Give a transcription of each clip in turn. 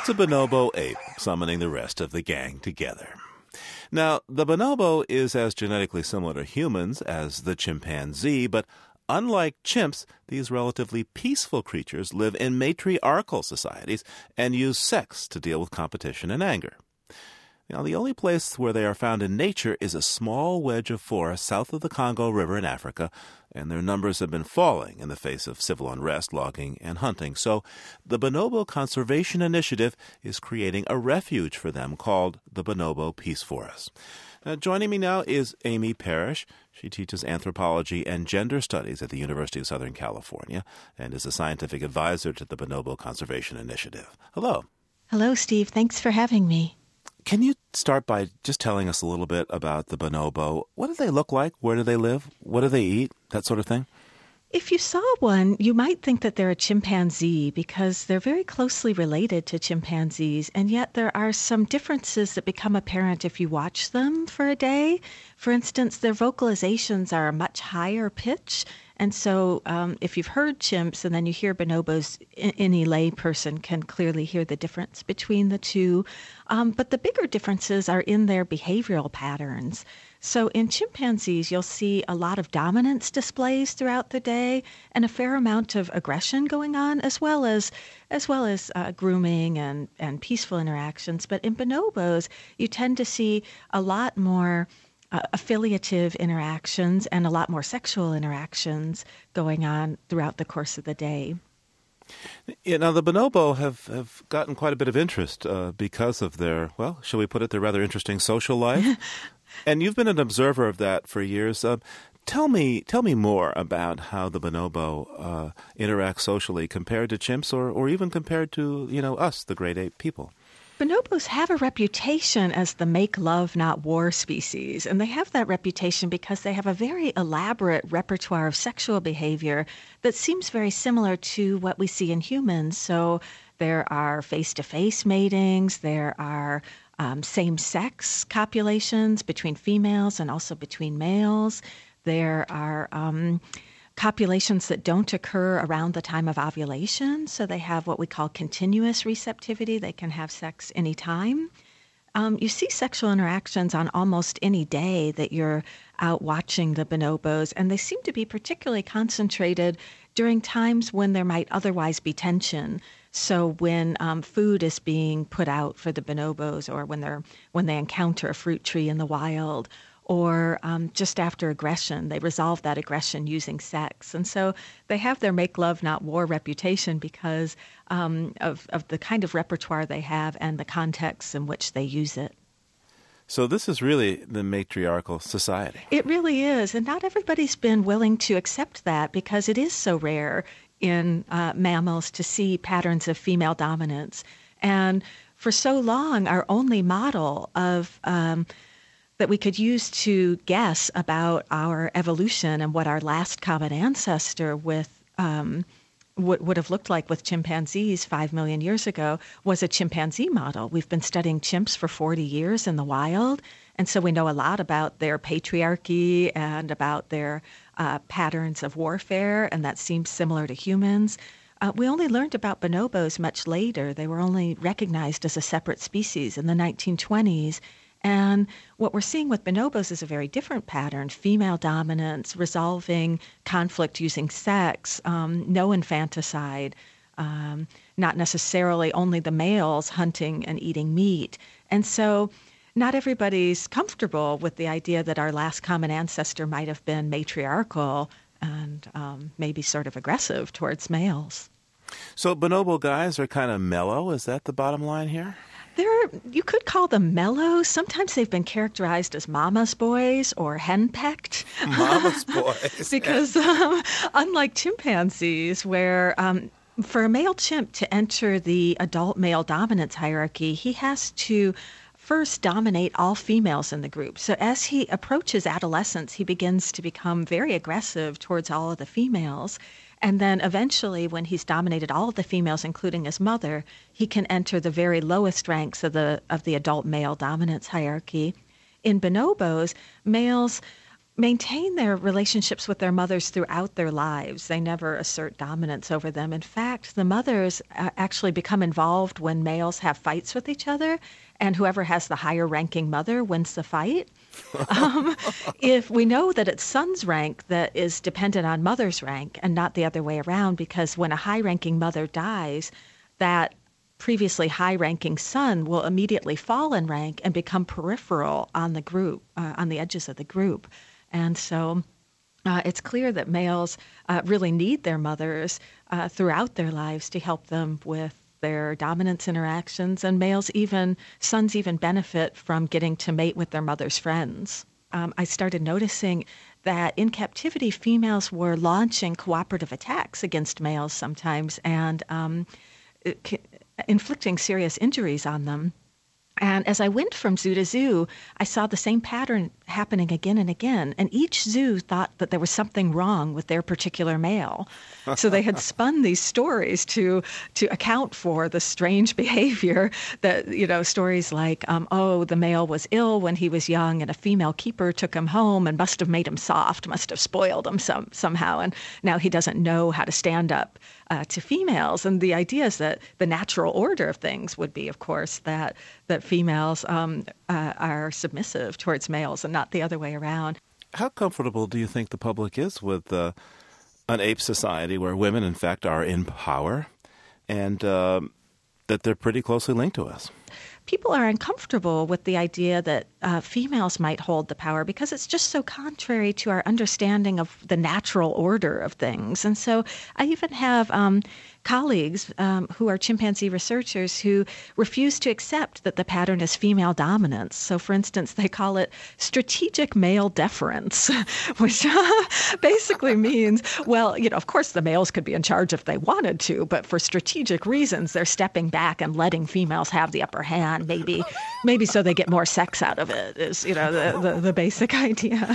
a bonobo ape summoning the rest of the gang together. Now, the bonobo is as genetically similar to humans as the chimpanzee, but unlike chimps, these relatively peaceful creatures live in matriarchal societies and use sex to deal with competition and anger. Now, the only place where they are found in nature is a small wedge of forest south of the Congo River in Africa, and their numbers have been falling in the face of civil unrest, logging, and hunting. So the Bonobo Conservation Initiative is creating a refuge for them called the Bonobo Peace Forest. Now, joining me now is Amy Parrish. She teaches anthropology and gender studies at the University of Southern California and is a scientific advisor to the Bonobo Conservation Initiative. Hello. Hello, Steve. Thanks for having me. Can you start by just telling us a little bit about the bonobo? What do they look like? Where do they live? What do they eat? That sort of thing? If you saw one, you might think that they're a chimpanzee because they're very closely related to chimpanzees, and yet there are some differences that become apparent if you watch them for a day. For instance, their vocalizations are a much higher pitch, and so if you've heard chimps and then you hear bonobos, any lay person can clearly hear the difference between the two. But the bigger differences are in their behavioral patterns. So in chimpanzees, you'll see a lot of dominance displays throughout the day and a fair amount of aggression going on, as well as grooming and peaceful interactions. But in bonobos, you tend to see a lot more affiliative interactions and a lot more sexual interactions going on throughout the course of the day. Now, the bonobo have gotten quite a bit of interest because of their, well, shall we put it, their rather interesting social life. And you've been an observer of that for years. Tell me more about how the bonobo interacts socially compared to chimps or even compared to, us, the great ape people. Bonobos have a reputation as the make love, not war species, and they have that reputation because they have a very elaborate repertoire of sexual behavior that seems very similar to what we see in humans. So there are face-to-face matings, there are same-sex copulations between females and also between males. There are copulations that don't occur around the time of ovulation, so they have what we call continuous receptivity. They can have sex anytime. You see sexual interactions on almost any day that you're out watching the bonobos, and they seem to be particularly concentrated during times when there might otherwise be tension. So when food is being put out for the bonobos, or when they encounter a fruit tree in the wild, or just after aggression, they resolve that aggression using sex. And so they have their make love, not war reputation because of the kind of repertoire they have and the contexts in which they use it. So this is really the matriarchal society. It really is. And not everybody's been willing to accept that because it is so rare in mammals to see patterns of female dominance. And for so long, our only model of that we could use to guess about our evolution and what our last common ancestor with would have looked like with chimpanzees 5 million years ago was a chimpanzee model. We've been studying chimps for 40 years in the wild, and so we know a lot about their patriarchy and about their patterns of warfare, and that seems similar to humans. We only learned about bonobos much later. They were only recognized as a separate species in the 1920s. And what we're seeing with bonobos is a very different pattern: female dominance, resolving conflict using sex, no infanticide, not necessarily only the males hunting and eating meat. And so not everybody's comfortable with the idea that our last common ancestor might have been matriarchal and maybe sort of aggressive towards males. So bonobo guys are kind of mellow. Is that the bottom line here? You could call them mellow. Sometimes they've been characterized as mama's boys or henpecked. Mama's boys. Because unlike chimpanzees, where for a male chimp to enter the adult male dominance hierarchy, he has to first dominate all females in the group. So as he approaches adolescence, he begins to become very aggressive towards all of the females. And then eventually, when he's dominated all of the females, including his mother, he can enter the very lowest ranks of the adult male dominance hierarchy. In bonobos, males maintain their relationships with their mothers throughout their lives. They never assert dominance over them. In fact, the mothers actually become involved when males have fights with each other, and whoever has the higher ranking mother wins the fight. If we know that it's son's rank that is dependent on mother's rank and not the other way around, because when a high-ranking mother dies, that previously high-ranking son will immediately fall in rank and become peripheral on the group, on the edges of the group. And so it's clear that males really need their mothers throughout their lives to help them with their dominance interactions, and sons even benefit from getting to mate with their mother's friends. I started noticing that in captivity, females were launching cooperative attacks against males sometimes and inflicting serious injuries on them. And as I went from zoo to zoo, I saw the same pattern happening again and again. And each zoo thought that there was something wrong with their particular male. So they had spun these stories to account for the strange behavior that, stories like, the male was ill when he was young and a female keeper took him home and must have made him soft, must have spoiled him somehow. And now he doesn't know how to stand up to females. And the idea is that the natural order of things would be, of course, that females are submissive towards males and not the other way around. How comfortable do you think the public is with an ape society where women, in fact, are in power and that they're pretty closely linked to us? People are uncomfortable with the idea that females might hold the power because it's just so contrary to our understanding of the natural order of things. And so I even have colleagues who are chimpanzee researchers who refuse to accept that the pattern is female dominance. So, for instance, they call it strategic male deference, which basically means, well, of course the males could be in charge if they wanted to, but for strategic reasons, they're stepping back and letting females have the upper hand, maybe so they get more sex out of it, is, the basic idea.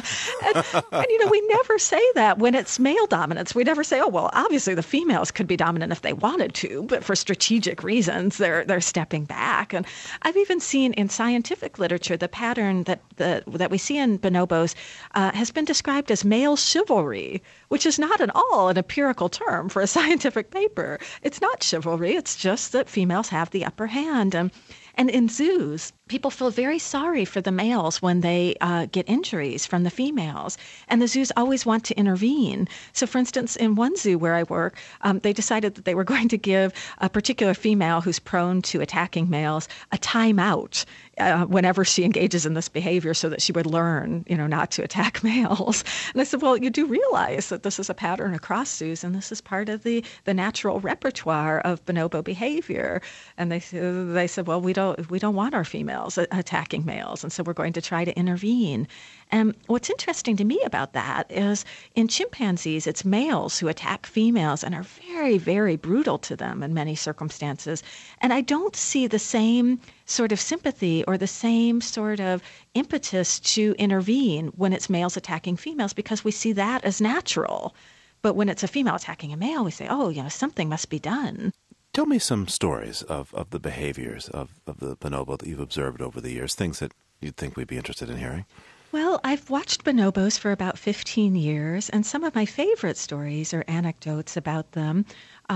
And we never say that when it's male dominance. We never say, oh, well, obviously the females could be dominant if they wanted to, but for strategic reasons, they're stepping back. And I've even seen in scientific literature the pattern that we see in bonobos has been described as male chivalry, which is not at all an empirical term for a scientific paper. It's not chivalry. It's just that females have the upper hand. And in zoos, people feel very sorry for the males when they get injuries from the females. And the zoos always want to intervene. So, for instance, in one zoo where I work, they decided that they were going to give a particular female who's prone to attacking males a timeout whenever she engages in this behavior so that she would learn, not to attack males. And I said, well, you do realize that this is a pattern across zoos, and this is part of the natural repertoire of bonobo behavior. And they said, well, we don't want our females attacking males, and so we're going to try to intervene. And what's interesting to me about that is in chimpanzees, it's males who attack females and are very, very brutal to them in many circumstances. And I don't see the same sort of sympathy or the same sort of impetus to intervene when it's males attacking females, because we see that as natural. But when it's a female attacking a male, we say, oh, something must be done. Tell me some stories of the behaviors of the bonobo that you've observed over the years, things that you'd think we'd be interested in hearing. Well, I've watched bonobos for about 15 years, and some of my favorite stories or anecdotes about them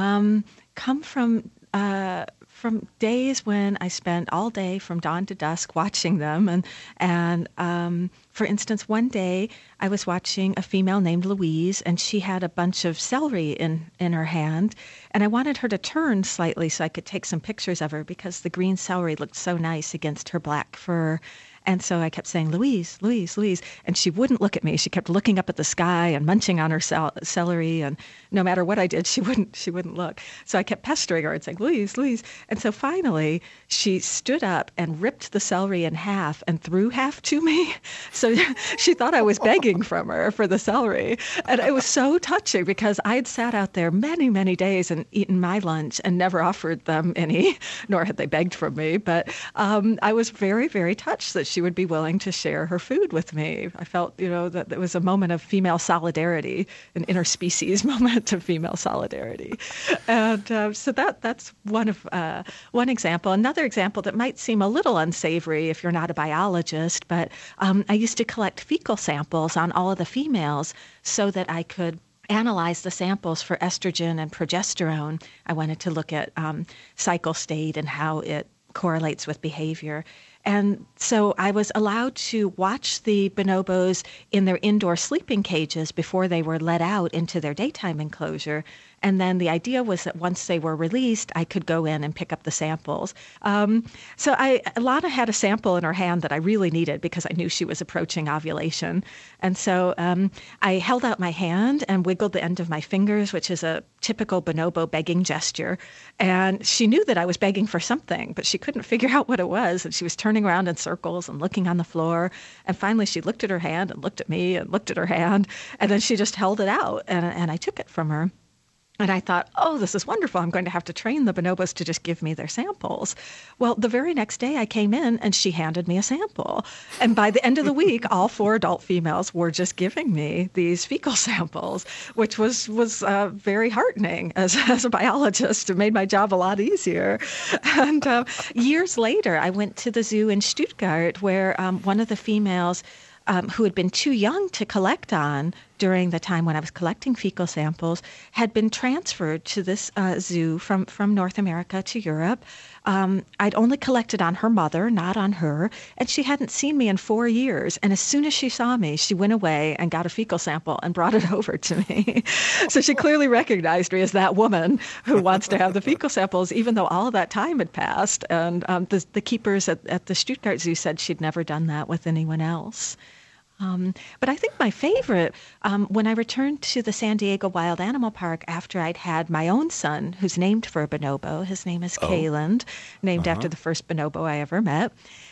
come from days when I spent all day from dawn to dusk watching them. And for instance, one day I was watching a female named Louise, and she had a bunch of celery in her hand. And I wanted her to turn slightly so I could take some pictures of her because the green celery looked so nice against her black fur. And so I kept saying, Louise, Louise, Louise. And she wouldn't look at me. She kept looking up at the sky and munching on her celery. And no matter what I did, she wouldn't look. So I kept pestering her and saying, Louise, Louise. And so finally, she stood up and ripped the celery in half and threw half to me. So she thought I was begging from her for the celery. And it was so touching because I'd sat out there many, many days and eaten my lunch and never offered them any, nor had they begged from me. But I was very, very touched that she she would be willing to share her food with me. I felt, that it was a moment of female solidarity, an interspecies moment of female solidarity. And so that's one example. Another example that might seem a little unsavory if you're not a biologist, but I used to collect fecal samples on all of the females so that I could analyze the samples for estrogen and progesterone. I wanted to look at cycle state and how it correlates with behavior. And so I was allowed to watch the bonobos in their indoor sleeping cages before they were let out into their daytime enclosure. And then the idea was that once they were released, I could go in and pick up the samples. So Lana had a sample in her hand that I really needed because I knew she was approaching ovulation. And so I held out my hand and wiggled the end of my fingers, which is a typical bonobo begging gesture. And she knew that I was begging for something, but she couldn't figure out what it was. And she was turning around in circles and looking on the floor. And finally, she looked at her hand and looked at me and looked at her hand. And then she just held it out, and I took it from her. And I thought, oh, this is wonderful. I'm going to have to train the bonobos to just give me their samples. Well, the very next day I came in and she handed me a sample. And by the end of the week, all 4 adult females were just giving me these fecal samples, which was very heartening as a biologist. It made my job a lot easier. And years later, I went to the zoo in Stuttgart where one of the females who had been too young to collect on during the time when I was collecting fecal samples, had been transferred to this zoo from North America to Europe. I'd only collected on her mother, not on her, and she hadn't seen me in 4 years. And as soon as she saw me, she went away and got a fecal sample and brought it over to me. So she clearly recognized me as that woman who wants to have the fecal samples, even though all of that time had passed. And the keepers at the Stuttgart Zoo said she'd never done that with anyone else. But I think my favorite, when I returned to the San Diego Wild Animal Park after I'd had my own son, who's named for a bonobo. His name is Kayland, named after the first bonobo I ever met.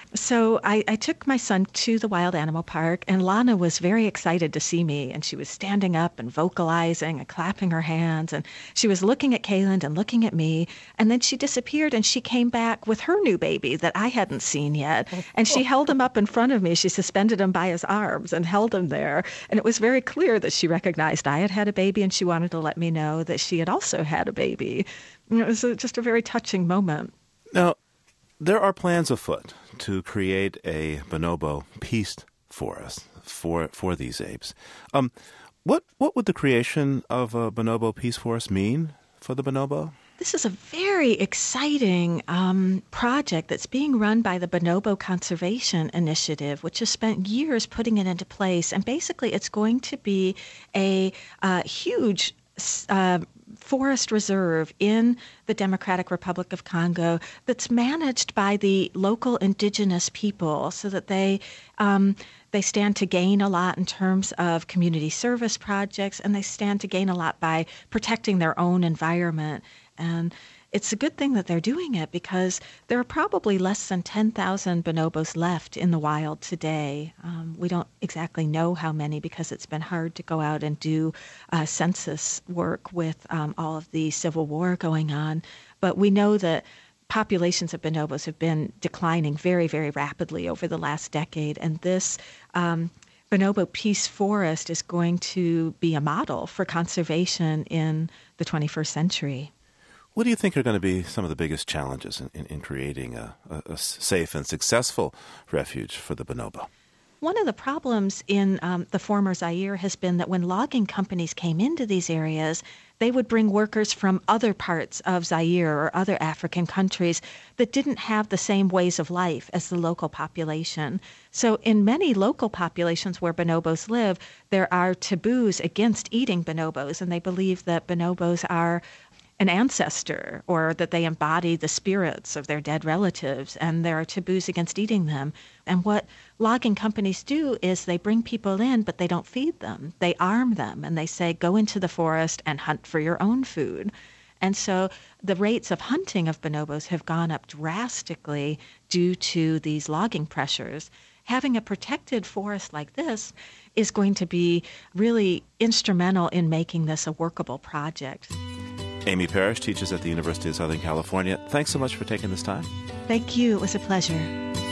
So I took my son to the Wild Animal Park, and Lana was very excited to see me, and she was standing up and vocalizing and clapping her hands, and she was looking at Kayland and looking at me, and then she disappeared, and she came back with her new baby that I hadn't seen yet, and she held him up in front of me. She suspended him by his arms and held him there, and it was very clear that she recognized I had had a baby, and she wanted to let me know that she had also had a baby. And it was just a very touching moment. Now, there are plans afoot to create a bonobo peace forest for these apes. What would the creation of a bonobo peace forest mean for the bonobo? This is a very exciting project that's being run by the Bonobo Conservation Initiative, which has spent years putting it into place. And basically, it's going to be a huge forest reserve in the Democratic Republic of Congo that's managed by the local indigenous people so that they stand to gain a lot in terms of community service projects, and they stand to gain a lot by protecting their own environment. And it's a good thing that they're doing it because there are probably less than 10,000 bonobos left in the wild today. We don't exactly know how many because it's been hard to go out and do census work with all of the civil war going on. But we know that populations of bonobos have been declining very, very rapidly over the last decade. And this Bonobo Peace Forest is going to be a model for conservation in the 21st century. What do you think are going to be some of the biggest challenges in creating a safe and successful refuge for the bonobo? One of the problems in the former Zaire has been that when logging companies came into these areas, they would bring workers from other parts of Zaire or other African countries that didn't have the same ways of life as the local population. So in many local populations where bonobos live, there are taboos against eating bonobos, and they believe that bonobos are an ancestor or that they embody the spirits of their dead relatives, and there are taboos against eating them. And what logging companies do is they bring people in, but they don't feed them. They arm them, and they say, go into the forest and hunt for your own food. And so the rates of hunting of bonobos have gone up drastically due to these logging pressures. Having a protected forest like this is going to be really instrumental in making this a workable project. Amy Parrish teaches at the University of Southern California. Thanks so much for taking this time. Thank you. It was a pleasure.